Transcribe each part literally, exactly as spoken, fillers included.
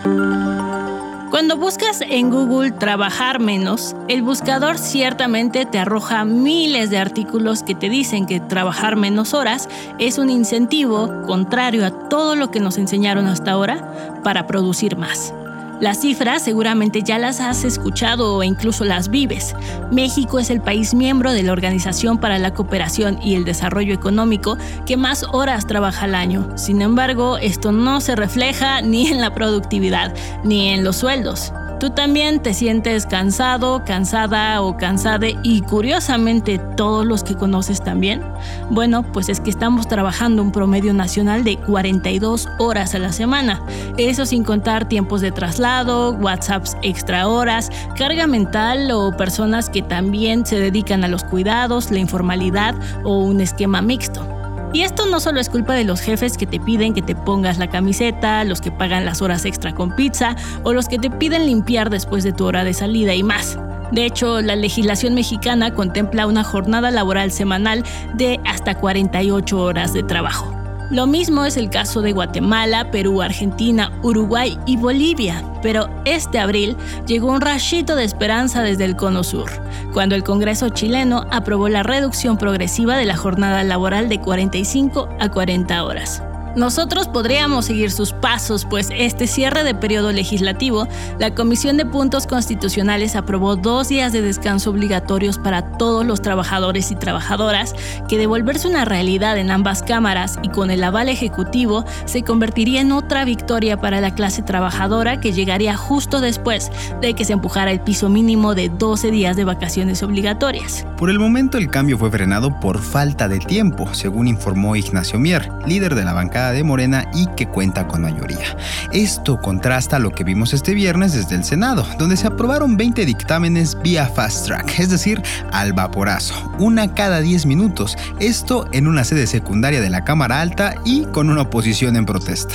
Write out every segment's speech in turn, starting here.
Cuando buscas en Google trabajar menos, el buscador ciertamente te arroja miles de artículos que te dicen que trabajar menos horas es un incentivo contrario a todo lo que nos enseñaron hasta ahora para producir más. Las cifras seguramente ya las has escuchado o incluso las vives. México es el país miembro de la Organización para la Cooperación y el Desarrollo Económico que más horas trabaja al año. Sin embargo, esto no se refleja ni en la productividad ni en los sueldos. ¿Tú también te sientes cansado, cansada o cansade y curiosamente todos los que conoces también? Bueno, pues es que estamos trabajando un promedio nacional de cuarenta y dos horas a la semana. Eso sin contar tiempos de traslado, WhatsApps extra horas, carga mental o personas que también se dedican a los cuidados, la informalidad o un esquema mixto. Y esto no solo es culpa de los jefes que te piden que te pongas la camiseta, los que pagan las horas extra con pizza o los que te piden limpiar después de tu hora de salida y más. De hecho, la legislación mexicana contempla una jornada laboral semanal de hasta cuarenta y ocho horas de trabajo. Lo mismo es el caso de Guatemala, Perú, Argentina, Uruguay y Bolivia. Pero este abril llegó un rayito de esperanza desde el Cono Sur, cuando el Congreso chileno aprobó la reducción progresiva de la jornada laboral de cuarenta y cinco a cuarenta horas. Nosotros podríamos seguir sus pasos, pues este cierre de periodo legislativo, la Comisión de Puntos Constitucionales aprobó dos días de descanso obligatorios para todos los trabajadores y trabajadoras, que de volverse una realidad en ambas cámaras y con el aval ejecutivo, se convertiría en otra victoria para la clase trabajadora que llegaría justo después de que se empujara el piso mínimo de doce días de vacaciones obligatorias. Por el momento el cambio fue frenado por falta de tiempo, según informó Ignacio Mier, líder de la bancada de Morena y que cuenta con mayoría. Esto contrasta lo que vimos este viernes desde el Senado, donde se aprobaron veinte dictámenes vía fast track, es decir, al vaporazo, una cada diez minutos, esto en una sede secundaria de la Cámara Alta y con una oposición en protesta.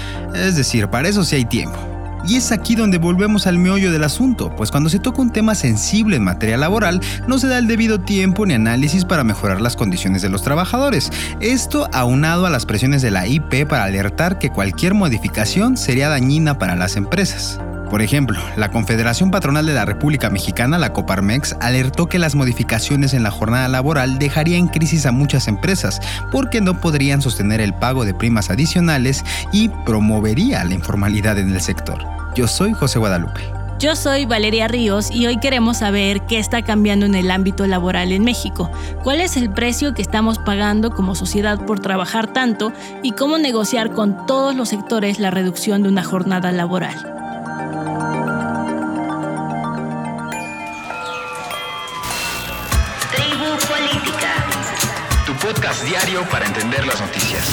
Es decir, para eso sí hay tiempo. Y es aquí donde volvemos al meollo del asunto, pues cuando se toca un tema sensible en materia laboral, no se da el debido tiempo ni análisis para mejorar las condiciones de los trabajadores. Esto aunado a las presiones de la I P para alertar que cualquier modificación sería dañina para las empresas. Por ejemplo, la Confederación Patronal de la República Mexicana, la Coparmex, alertó que las modificaciones en la jornada laboral dejarían en crisis a muchas empresas porque no podrían sostener el pago de primas adicionales y promovería la informalidad en el sector. Yo soy José Guadalupe. Yo soy Valeria Ríos y hoy queremos saber qué está cambiando en el ámbito laboral en México, cuál es el precio que estamos pagando como sociedad por trabajar tanto y cómo negociar con todos los sectores la reducción de una jornada laboral. Tribu Política, tu podcast diario para entender las noticias.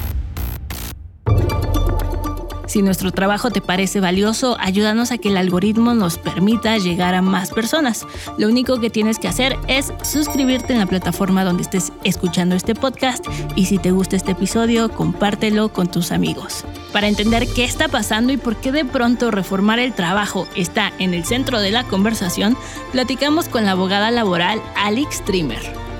Si nuestro trabajo te parece valioso, ayúdanos a que el algoritmo nos permita llegar a más personas. Lo único que tienes que hacer es suscribirte en la plataforma donde estés escuchando este podcast y si te gusta este episodio, compártelo con tus amigos. Para entender qué está pasando y por qué de pronto reformar el trabajo está en el centro de la conversación, platicamos con la abogada laboral Alix Trimmer.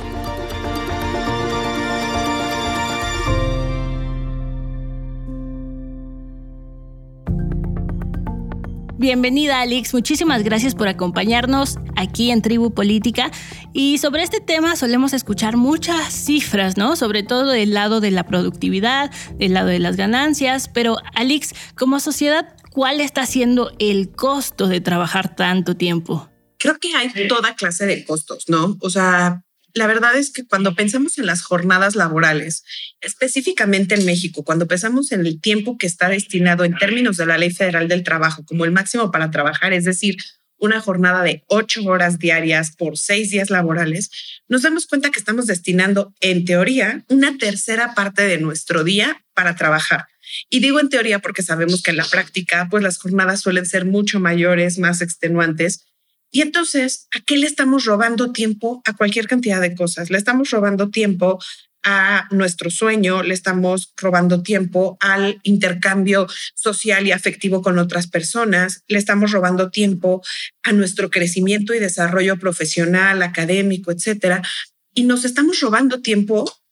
Bienvenida, Alix. Muchísimas gracias por acompañarnos aquí en Tribu Política. Y sobre este tema solemos escuchar muchas cifras, ¿no? Sobre todo del lado de la productividad, del lado de las ganancias. Pero, Alix, como sociedad, ¿cuál está siendo el costo de trabajar tanto tiempo? Creo que hay toda clase de costos, ¿no? O sea, la verdad es que cuando pensamos en las jornadas laborales, específicamente en México, cuando pensamos en el tiempo que está destinado en términos de la Ley Federal del Trabajo como el máximo para trabajar, es decir, una jornada de ocho horas diarias por seis días laborales, nos damos cuenta que estamos destinando, en teoría, una tercera parte de nuestro día para trabajar. Y digo en teoría porque sabemos que en la práctica, pues las jornadas suelen ser mucho mayores, más extenuantes. Y entonces, ¿a qué le estamos robando tiempo? A cualquier cantidad de cosas. Le estamos robando tiempo a nuestro sueño, le estamos robando tiempo al intercambio social y afectivo con otras personas, le estamos robando tiempo a nuestro crecimiento y desarrollo profesional, académico, etcétera. Y nos estamos robando tiempo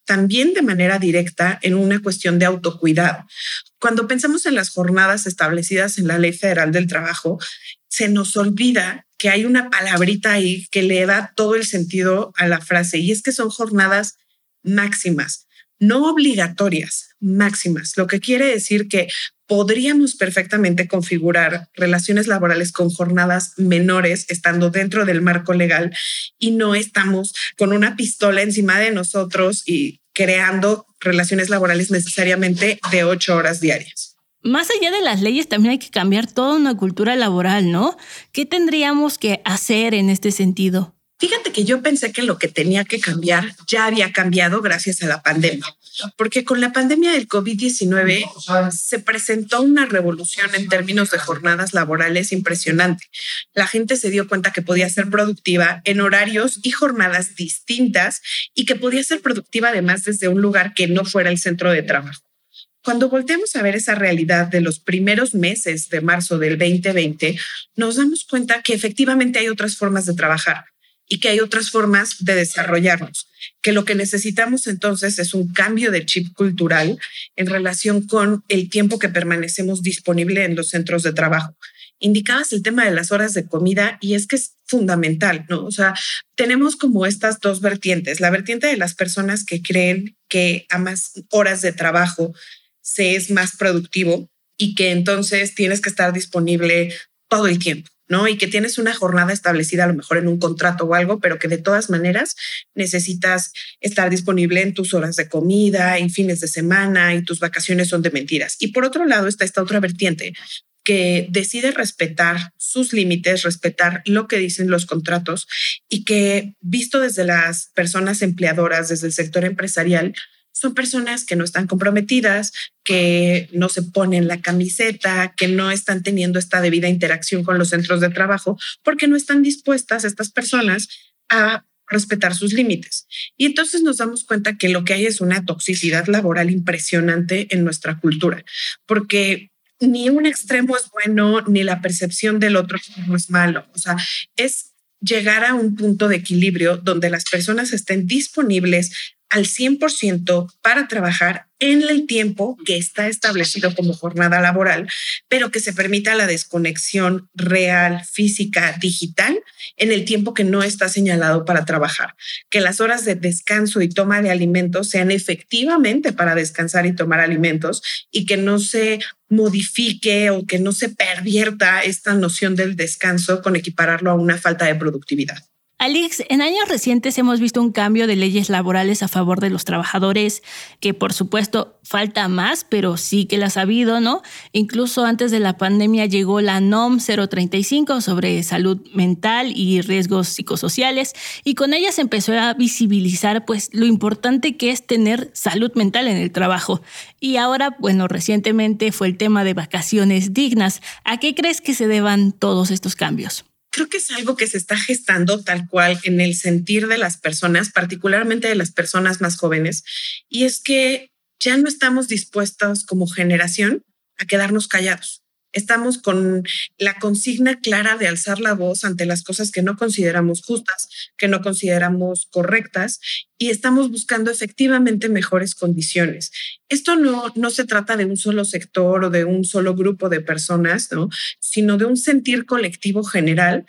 también de manera directa en una cuestión de autocuidado. Cuando pensamos en las jornadas establecidas en la Ley Federal del Trabajo, se nos olvida que hay una palabrita ahí que le da todo el sentido a la frase, y es que son jornadas máximas, no obligatorias, máximas, lo que quiere decir que podríamos perfectamente configurar relaciones laborales con jornadas menores estando dentro del marco legal y no estamos con una pistola encima de nosotros y creando relaciones laborales necesariamente de ocho horas diarias. Más allá de las leyes, también hay que cambiar toda una cultura laboral, ¿no? ¿Qué tendríamos que hacer en este sentido? Fíjate que yo pensé que lo que tenía que cambiar ya había cambiado gracias a la pandemia, porque con la pandemia del COVID diecinueve se presentó una revolución en términos de jornadas laborales impresionante. La gente se dio cuenta que podía ser productiva en horarios y jornadas distintas y que podía ser productiva además desde un lugar que no fuera el centro de trabajo. Cuando volteamos a ver esa realidad de los primeros meses de marzo del veinte veinte, nos damos cuenta que efectivamente hay otras formas de trabajar y que hay otras formas de desarrollarnos, que lo que necesitamos entonces es un cambio de chip cultural en relación con el tiempo que permanecemos disponible en los centros de trabajo. Indicabas el tema de las horas de comida y es que es fundamental, ¿no? O sea, tenemos como estas dos vertientes, la vertiente de las personas que creen que a más horas de trabajo se es más productivo y que entonces tienes que estar disponible todo el tiempo, ¿no? Y que tienes una jornada establecida a lo mejor en un contrato o algo, pero que de todas maneras necesitas estar disponible en tus horas de comida y fines de semana y tus vacaciones son de mentiras. Y por otro lado está esta otra vertiente que decide respetar sus límites, respetar lo que dicen los contratos y que visto desde las personas empleadoras, desde el sector empresarial, son personas que no están comprometidas, que no se ponen la camiseta, que no están teniendo esta debida interacción con los centros de trabajo porque no están dispuestas estas personas a respetar sus límites. Y entonces nos damos cuenta que lo que hay es una toxicidad laboral impresionante en nuestra cultura, porque ni un extremo es bueno, ni la percepción del otro extremo es malo. O sea, es llegar a un punto de equilibrio donde las personas estén disponibles al cien por ciento para trabajar en el tiempo que está establecido como jornada laboral, pero que se permita la desconexión real, física, digital en el tiempo que no está señalado para trabajar. Que las horas de descanso y toma de alimentos sean efectivamente para descansar y tomar alimentos y que no se modifique o que no se pervierta esta noción del descanso con equipararlo a una falta de productividad. Alix, en años recientes hemos visto un cambio de leyes laborales a favor de los trabajadores, que por supuesto falta más, pero sí que las ha habido, ¿no? Incluso antes de la pandemia llegó la N O M cero treinta y cinco sobre salud mental y riesgos psicosociales, y con ella se empezó a visibilizar pues lo importante que es tener salud mental en el trabajo. Y ahora, bueno, recientemente fue el tema de vacaciones dignas. ¿A qué crees que se deban todos estos cambios? Creo que es algo que se está gestando tal cual en el sentir de las personas, particularmente de las personas más jóvenes, y es que ya no estamos dispuestos como generación a quedarnos callados. Estamos con la consigna clara de alzar la voz ante las cosas que no consideramos justas, que no consideramos correctas, y estamos buscando efectivamente mejores condiciones. Esto no, no se trata de un solo sector o de un solo grupo de personas, ¿no? Sino de un sentir colectivo general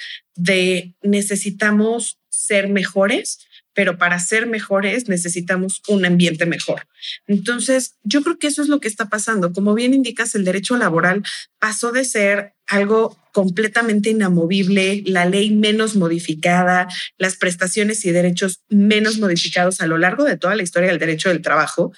de necesitamos ser mejores, pero para ser mejores necesitamos un ambiente mejor. Entonces, yo creo que eso es lo que está pasando. Como bien indicas, el derecho laboral pasó de ser algo completamente inamovible, la ley menos modificada, las prestaciones y derechos menos modificados a lo largo de toda la historia del derecho del trabajo,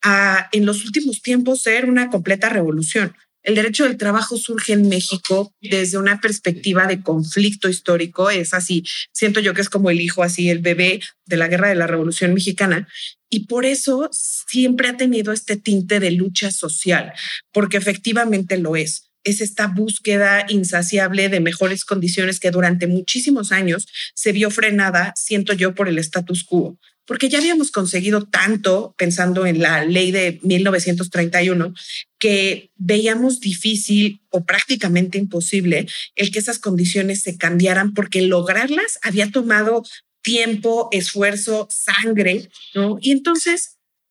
a en los últimos tiempos ser una completa revolución. El derecho del trabajo surge en México desde una perspectiva de conflicto histórico. Es así, siento yo que es como el hijo, así el bebé de la guerra de la Revolución Mexicana. Y por eso siempre ha tenido este tinte de lucha social, porque efectivamente lo es. Es esta búsqueda insaciable de mejores condiciones que durante muchísimos años se vio frenada, siento yo, por el status quo. Porque ya habíamos conseguido tanto, pensando en la ley de mil novecientos treinta y uno, que veíamos difícil o prácticamente imposible el que esas condiciones se cambiaran, porque lograrlas había tomado tiempo, esfuerzo, sangre, ¿no? Y entonces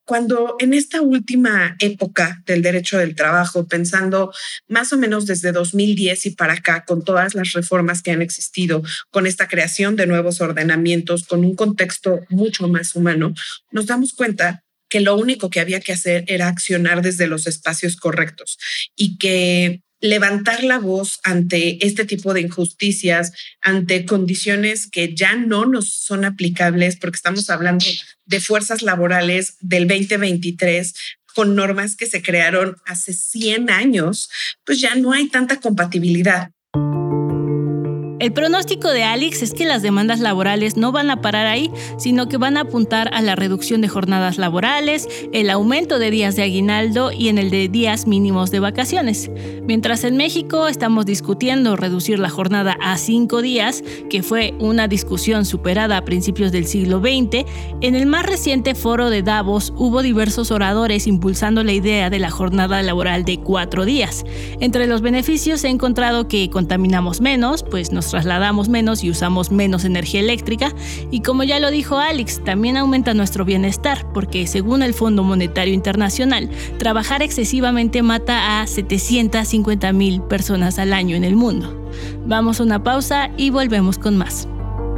cuando en esta última época del derecho del trabajo, pensando más o menos desde dos mil diez y para acá, con todas las reformas que han existido, con esta creación de nuevos ordenamientos, con un contexto mucho más humano, nos damos cuenta que lo único que había que hacer era accionar desde los espacios correctos y que levantar la voz ante este tipo de injusticias, ante condiciones que ya no nos son aplicables, porque estamos hablando de fuerzas laborales del veinte veintitrés, con normas que se crearon hace cien años, pues ya no hay tanta compatibilidad. El pronóstico de Alex es que las demandas laborales no van a parar ahí, sino que van a apuntar a la reducción de jornadas laborales, el aumento de días de aguinaldo y en el de días mínimos de vacaciones. Mientras en México estamos discutiendo reducir la jornada a cinco días, que fue una discusión superada a principios del siglo veinte, en el más reciente foro de Davos hubo diversos oradores impulsando la idea de la jornada laboral de cuatro días. Entre los beneficios he encontrado que contaminamos menos, pues nos trasladamos menos y usamos menos energía eléctrica, y como ya lo dijo Alex, también aumenta nuestro bienestar, porque según el Fondo Monetario Internacional, trabajar excesivamente mata a setecientas cincuenta mil personas al año en el mundo. Vamos a una pausa y volvemos con más.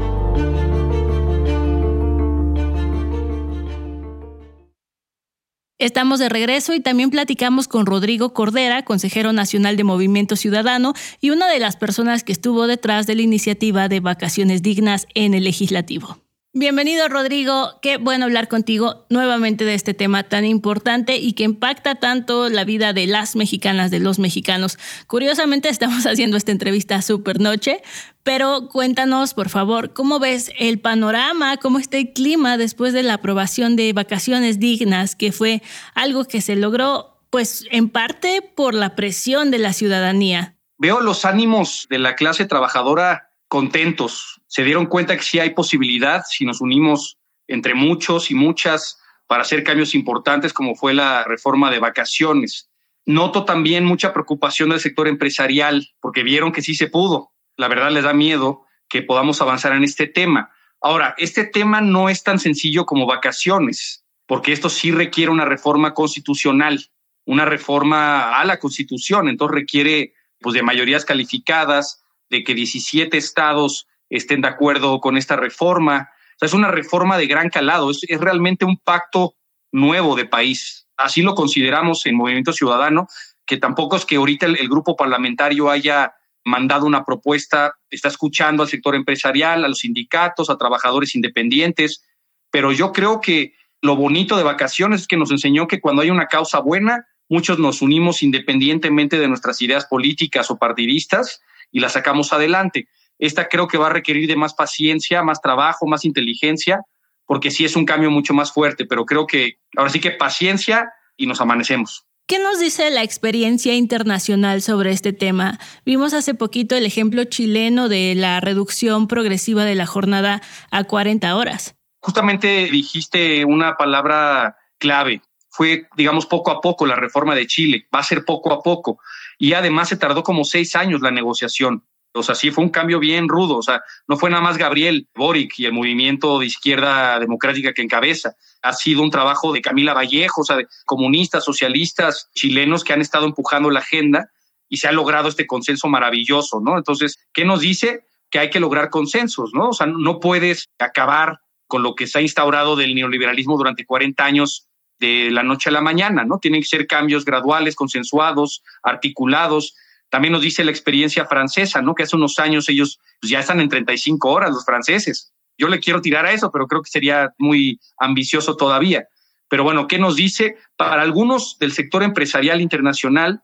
Estamos de regreso y también platicamos con Rodrigo Cordera, consejero nacional de Movimiento Ciudadano y una de las personas que estuvo detrás de la iniciativa de vacaciones dignas en el Legislativo. Bienvenido, Rodrigo. Qué bueno hablar contigo nuevamente de este tema tan importante y que impacta tanto la vida de las mexicanas, de los mexicanos. Curiosamente, estamos haciendo esta entrevista súper noche, pero cuéntanos, por favor, ¿cómo ves el panorama, cómo está el clima después de la aprobación de vacaciones dignas, que fue algo que se logró, pues, en parte por la presión de la ciudadanía? Veo los ánimos de la clase trabajadora contentos. Se dieron cuenta que sí hay posibilidad si nos unimos entre muchos y muchas para hacer cambios importantes como fue la reforma de vacaciones. Noto también mucha preocupación del sector empresarial porque vieron que sí se pudo. La verdad les da miedo que podamos avanzar en este tema. Ahora, este tema no es tan sencillo como vacaciones, porque esto sí requiere una reforma constitucional, una reforma a la Constitución. Entonces requiere pues, de mayorías calificadas, de que diecisiete estados estén de acuerdo con esta reforma. O sea, es una reforma de gran calado, es, es realmente un pacto nuevo de país. Así lo consideramos en Movimiento Ciudadano, que tampoco es que ahorita el, el grupo parlamentario haya mandado una propuesta, está escuchando al sector empresarial, a los sindicatos, a trabajadores independientes, pero yo creo que lo bonito de vacaciones es que nos enseñó que cuando hay una causa buena, muchos nos unimos independientemente de nuestras ideas políticas o partidistas, y la sacamos adelante. Esta creo que va a requerir de más paciencia, más trabajo, más inteligencia, porque sí es un cambio mucho más fuerte, pero creo que ahora sí que paciencia y nos amanecemos. ¿Qué nos dice la experiencia internacional sobre este tema? Vimos hace poquito el ejemplo chileno de la reducción progresiva de la jornada a cuarenta horas. Justamente dijiste una palabra clave. Fue, digamos, poco a poco la reforma de Chile. Va a ser poco a poco. Y además se tardó como seis años la negociación. O sea, sí fue un cambio bien rudo. O sea, no fue nada más Gabriel Boric y el movimiento de izquierda democrática que encabeza. Ha sido un trabajo de Camila Vallejo, o sea, de comunistas, socialistas, chilenos que han estado empujando la agenda y se ha logrado este consenso maravilloso, ¿no? Entonces, ¿qué nos dice? Que hay que lograr consensos, ¿no? O sea, no puedes acabar con lo que se ha instaurado del neoliberalismo durante cuarenta años de la noche a la mañana, ¿no? Tienen que ser cambios graduales, consensuados, articulados. También nos dice la experiencia francesa, ¿no? Que hace unos años ellos pues, ya están en treinta y cinco horas, los franceses. Yo le quiero tirar a eso, pero creo que sería muy ambicioso todavía. Pero bueno, ¿qué nos dice? Para algunos del sector empresarial internacional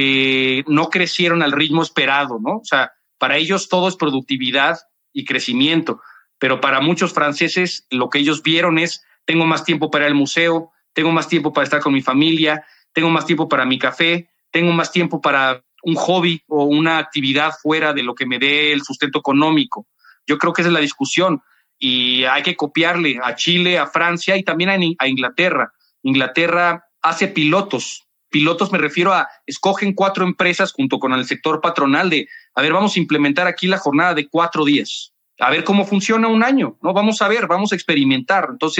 que no crecieron al ritmo esperado, ¿no? O sea, para ellos todo es productividad y crecimiento, pero para muchos franceses lo que ellos vieron es tengo más tiempo para ir al museo, tengo más tiempo para estar con mi familia, tengo más tiempo para mi café, tengo más tiempo para un hobby o una actividad fuera de lo que me dé el sustento económico. Yo creo que esa es la discusión y hay que copiarle a Chile, a Francia y también a Inglaterra. Inglaterra hace pilotos. Pilotos me refiero a escogen cuatro empresas junto con el sector patronal de, a ver, vamos a implementar aquí la jornada de cuatro días. A ver cómo funciona un año, ¿no? Vamos a ver, vamos a experimentar. Entonces,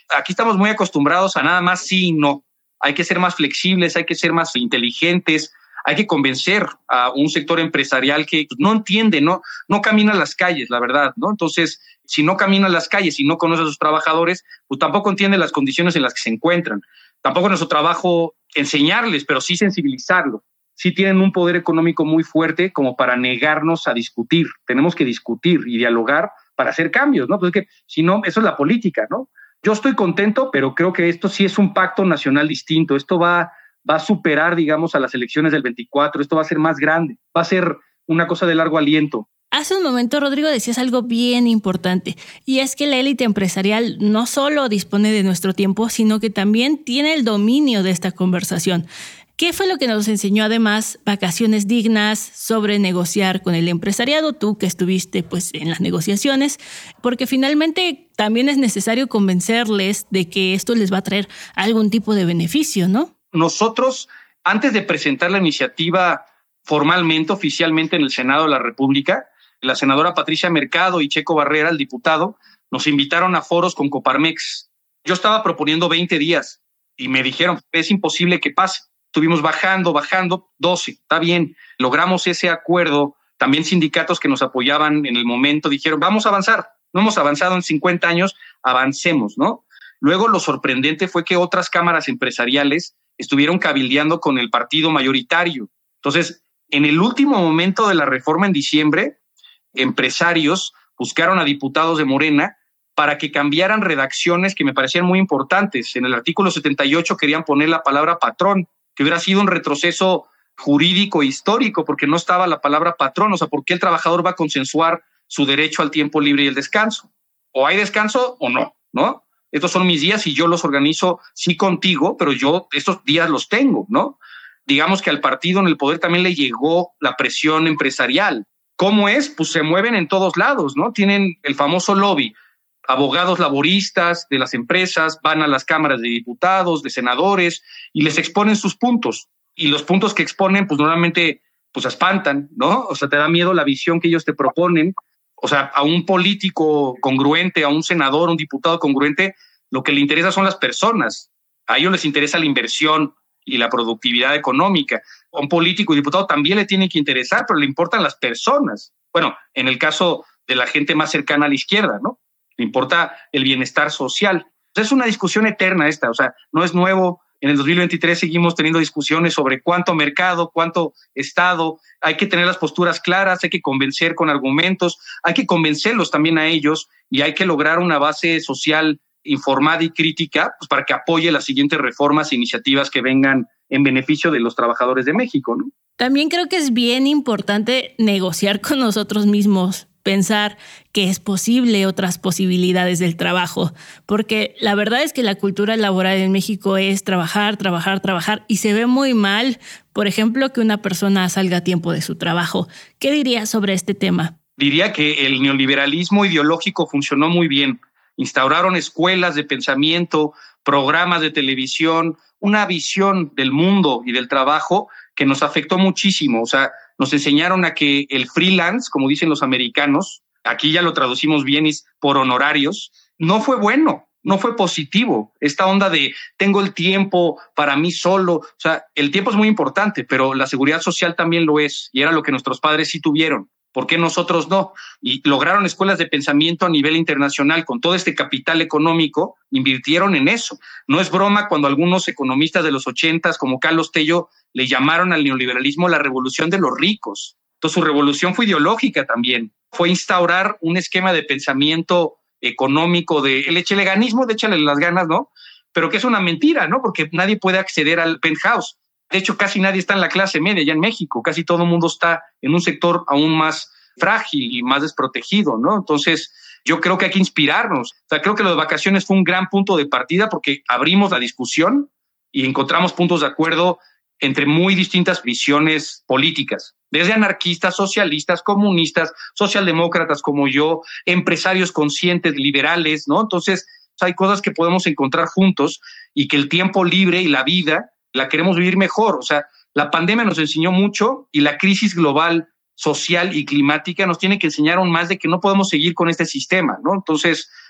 Aquí estamos muy acostumbrados a nada más sí y no. Hay que ser más flexibles, hay que ser más inteligentes, hay que convencer a un sector empresarial que no entiende, no, no camina las calles, la verdad, ¿no? Entonces, si no camina las calles y no conoce a sus trabajadores, pues tampoco entiende las condiciones en las que se encuentran. Tampoco es nuestro trabajo enseñarles, pero sí sensibilizarlos. Sí tienen un poder económico muy fuerte como para negarnos a discutir. Tenemos que discutir y dialogar para hacer cambios, ¿no? Pues es que si no, eso es la política, ¿no? Yo estoy contento, pero creo que esto sí es un pacto nacional distinto. Esto va, va a superar, digamos, a las elecciones del veinticuatro. Esto va a ser más grande. Va a ser una cosa de largo aliento. Hace un momento, Rodrigo, decías algo bien importante, y es que la élite empresarial no solo dispone de nuestro tiempo, sino que también tiene el dominio de esta conversación. ¿Qué fue lo que nos enseñó además Vacaciones Dignas sobre negociar con el empresariado? Tú que estuviste pues en las negociaciones, porque finalmente también es necesario convencerles de que esto les va a traer algún tipo de beneficio, ¿no? Nosotros, antes de presentar la iniciativa formalmente, oficialmente en el Senado de la República, la senadora Patricia Mercado y Checo Barrera, el diputado, nos invitaron a foros con Coparmex. Yo estaba proponiendo veinte días y me dijeron, es imposible que pase. Estuvimos bajando, bajando, doce, está bien. Logramos ese acuerdo. También sindicatos que nos apoyaban en el momento dijeron, vamos a avanzar. No hemos avanzado en cincuenta años, avancemos, ¿no? Luego lo sorprendente fue que otras cámaras empresariales estuvieron cabildeando con el partido mayoritario. Entonces, en el último momento de la reforma en diciembre, empresarios buscaron a diputados de Morena para que cambiaran redacciones que me parecían muy importantes. En el artículo setenta y ocho querían poner la palabra patrón, que hubiera sido un retroceso jurídico e histórico, porque no estaba la palabra patrón. O sea, ¿por qué el trabajador va a consensuar su derecho al tiempo libre y el descanso? O hay descanso o no, ¿no? Estos son mis días y yo los organizo, sí, contigo, pero yo estos días los tengo, ¿no? Digamos que al partido en el poder también le llegó la presión empresarial. ¿Cómo es? Pues se mueven en todos lados, ¿no? Tienen el famoso lobby. Abogados laboristas de las empresas van a las cámaras de diputados, de senadores, y les exponen sus puntos. Y los puntos que exponen, pues normalmente pues espantan, ¿no? O sea, te da miedo la visión que ellos te proponen. O sea, a un político congruente, a un senador, un diputado congruente, lo que le interesa son las personas. A ellos les interesa la inversión y la productividad económica. A un político y diputado también le tiene que interesar, pero le importan las personas. Bueno, en el caso de la gente más cercana a la izquierda, ¿no? Le importa el bienestar social. Es una discusión eterna esta, o sea, no es nuevo. En el dos mil veintitrés seguimos teniendo discusiones sobre cuánto mercado, cuánto Estado. Hay que tener las posturas claras, hay que convencer con argumentos, hay que convencerlos también a ellos y hay que lograr una base social informada y crítica, pues, para que apoye las siguientes reformas e iniciativas que vengan en beneficio de los trabajadores de México, ¿no? También creo que es bien importante negociar con nosotros mismos, pensar que es posible otras posibilidades del trabajo, porque la verdad es que la cultura laboral en México es trabajar, trabajar, trabajar, y se ve muy mal, por ejemplo, que una persona salga a tiempo de su trabajo. ¿Qué dirías sobre este tema? Diría que el neoliberalismo ideológico funcionó muy bien. Instauraron escuelas de pensamiento, programas de televisión, una visión del mundo y del trabajo que nos afectó muchísimo. O sea, nos enseñaron a que el freelance, como dicen los americanos, aquí ya lo traducimos bien, es por honorarios, no fue bueno, no fue positivo. Esta onda de tengo el tiempo para mí solo, o sea, el tiempo es muy importante, pero la seguridad social también lo es, y era lo que nuestros padres sí tuvieron. ¿Por qué nosotros no? Y lograron escuelas de pensamiento a nivel internacional con todo este capital económico, invirtieron en eso. No es broma cuando algunos economistas de los ochentas, como Carlos Tello, le llamaron al neoliberalismo la revolución de los ricos. Entonces su revolución fue ideológica también. Fue instaurar un esquema de pensamiento económico de el echeleganismo, de échale las ganas, ¿no? Pero que es una mentira, ¿no? Porque nadie puede acceder al penthouse. De hecho, casi nadie está en la clase media ya en México. Casi todo el mundo está en un sector aún más frágil y más desprotegido, ¿no? Entonces, yo creo que hay que inspirarnos. O sea, creo que lo de vacaciones fue un gran punto de partida porque abrimos la discusión y encontramos puntos de acuerdo entre muy distintas visiones políticas. Desde anarquistas, socialistas, comunistas, socialdemócratas como yo, empresarios conscientes, liberales, ¿no? Entonces, hay cosas que podemos encontrar juntos y que el tiempo libre y la vida la queremos vivir mejor. O sea, la pandemia nos enseñó mucho y la crisis global, social y climática nos tiene que enseñar aún más de que no podemos seguir con este sistema, ¿no? Entonces,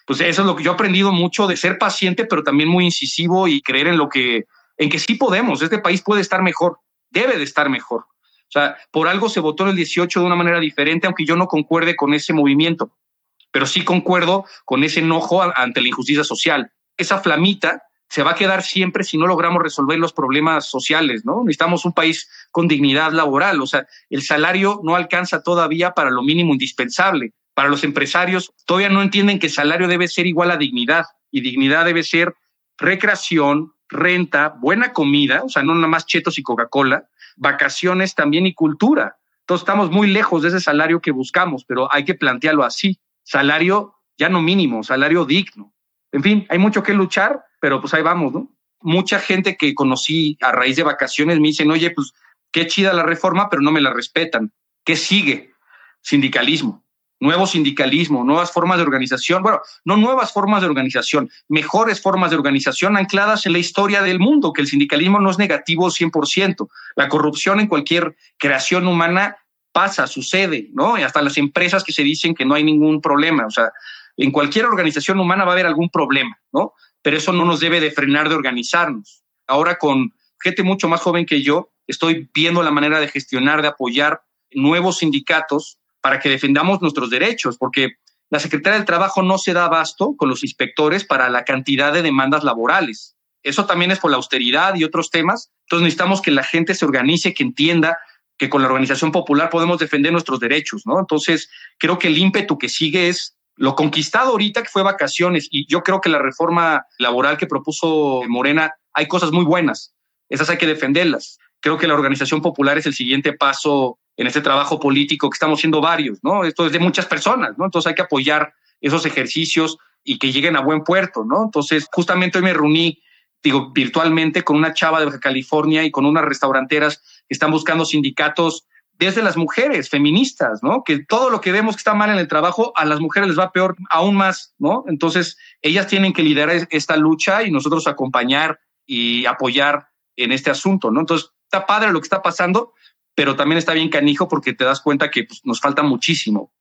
pues eso es lo que yo he aprendido mucho, de ser paciente, pero también muy incisivo y creer en lo que, en que sí podemos. Este país puede estar mejor, debe de estar mejor. O sea, por algo se votó en el dieciocho de una manera diferente, aunque yo no concuerde con ese movimiento, pero sí concuerdo con ese enojo ante la injusticia social. Esa flamita se va a quedar siempre si no logramos resolver los problemas sociales, ¿no? Necesitamos un país con dignidad laboral. O sea, el salario no alcanza todavía para lo mínimo indispensable. Para los empresarios todavía no entienden que el salario debe ser igual a dignidad, y dignidad debe ser recreación, renta, buena comida, o sea, no nada más chetos y Coca-Cola, vacaciones también y cultura. Entonces estamos muy lejos de ese salario que buscamos, pero hay que plantearlo así. Salario ya no mínimo, salario digno. En fin, hay mucho que luchar, pero pues ahí vamos, ¿no? Mucha gente que conocí a raíz de vacaciones me dicen, oye, pues qué chida la reforma, pero no me la respetan. ¿Qué sigue? Sindicalismo, nuevo sindicalismo, nuevas formas de organización. Bueno, no nuevas formas de organización, mejores formas de organización ancladas en la historia del mundo, que el sindicalismo no es negativo cien por ciento. La corrupción en cualquier creación humana pasa, sucede, ¿no? Y hasta las empresas que se dicen que no hay ningún problema. O sea, en cualquier organización humana va a haber algún problema, ¿no? Pero eso no nos debe de frenar de organizarnos. Ahora, con gente mucho más joven que yo, estoy viendo la manera de gestionar, de apoyar nuevos sindicatos para que defendamos nuestros derechos, porque la Secretaría del Trabajo no se da abasto con los inspectores para la cantidad de demandas laborales. Eso también es por la austeridad y otros temas. Entonces necesitamos que la gente se organice, que entienda que con la organización popular podemos defender nuestros derechos, ¿no? Entonces, creo que el ímpetu que sigue es lo conquistado ahorita, que fue vacaciones, y yo creo que la reforma laboral que propuso Morena, hay cosas muy buenas, esas hay que defenderlas. Creo que la organización popular es el siguiente paso en este trabajo político que estamos haciendo varios, ¿no? Esto es de muchas personas, ¿no? Entonces hay que apoyar esos ejercicios y que lleguen a buen puerto, ¿no? Entonces, justamente hoy me reuní, digo, virtualmente con una chava de Baja California y con unas restauranteras que están buscando sindicatos desde las mujeres feministas, ¿no? Que todo lo que vemos que está mal en el trabajo, a las mujeres les va peor aún más, ¿no? Entonces, ellas tienen que liderar esta lucha y nosotros acompañar y apoyar en este asunto, ¿no? Entonces, está padre lo que está pasando, pero también está bien canijo porque te das cuenta que pues, nos falta muchísimo.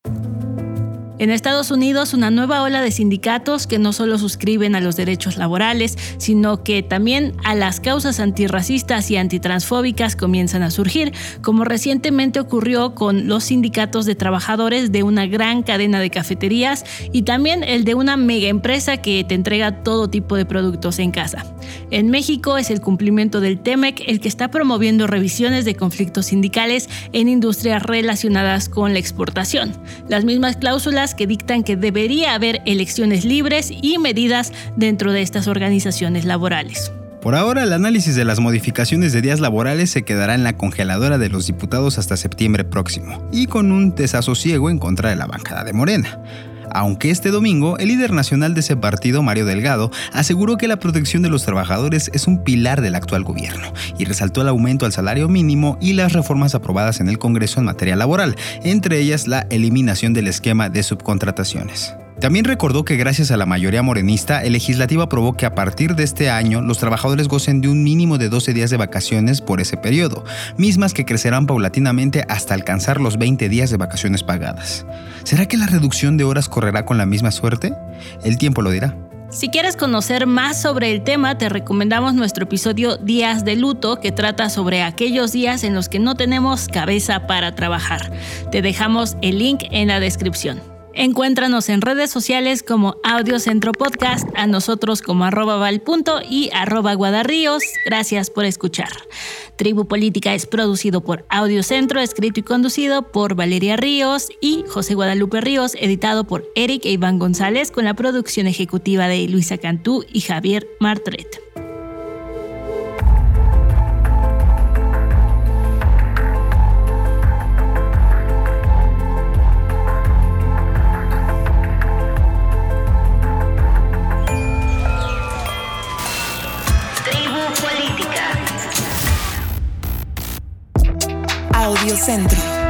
En Estados Unidos, una nueva ola de sindicatos que no solo suscriben a los derechos laborales, sino que también a las causas antirracistas y antitransfóbicas comienzan a surgir, como recientemente ocurrió con los sindicatos de trabajadores de una gran cadena de cafeterías y también el de una mega empresa que te entrega todo tipo de productos en casa. En México es el cumplimiento del T M E C el que está promoviendo revisiones de conflictos sindicales en industrias relacionadas con la exportación. Las mismas cláusulas que dictan que debería haber elecciones libres y medidas dentro de estas organizaciones laborales. Por ahora, el análisis de las modificaciones de días laborales se quedará en la congeladora de los diputados hasta septiembre próximo, y con un desasosiego en contra de la bancada de Morena. Aunque este domingo, el líder nacional de ese partido, Mario Delgado, aseguró que la protección de los trabajadores es un pilar del actual gobierno y resaltó el aumento al salario mínimo y las reformas aprobadas en el Congreso en materia laboral, entre ellas la eliminación del esquema de subcontrataciones. También recordó que gracias a la mayoría morenista, el legislativo aprobó que a partir de este año los trabajadores gocen de un mínimo de doce días de vacaciones por ese periodo, mismas que crecerán paulatinamente hasta alcanzar los veinte días de vacaciones pagadas. ¿Será que la reducción de horas correrá con la misma suerte? El tiempo lo dirá. Si quieres conocer más sobre el tema, te recomendamos nuestro episodio Días de Luto, que trata sobre aquellos días en los que no tenemos cabeza para trabajar. Te dejamos el link en la descripción. Encuéntranos en redes sociales como Audio Centro Podcast, a nosotros como arroba valpunto y arroba guadarríos. Gracias por escuchar. Tribu Política es producido por Audio Centro, escrito y conducido por Valeria Ríos y José Guadalupe Ríos, editado por Eric e Iván González, con la producción ejecutiva de Luisa Cantú y Javier Martret. Audio Centro.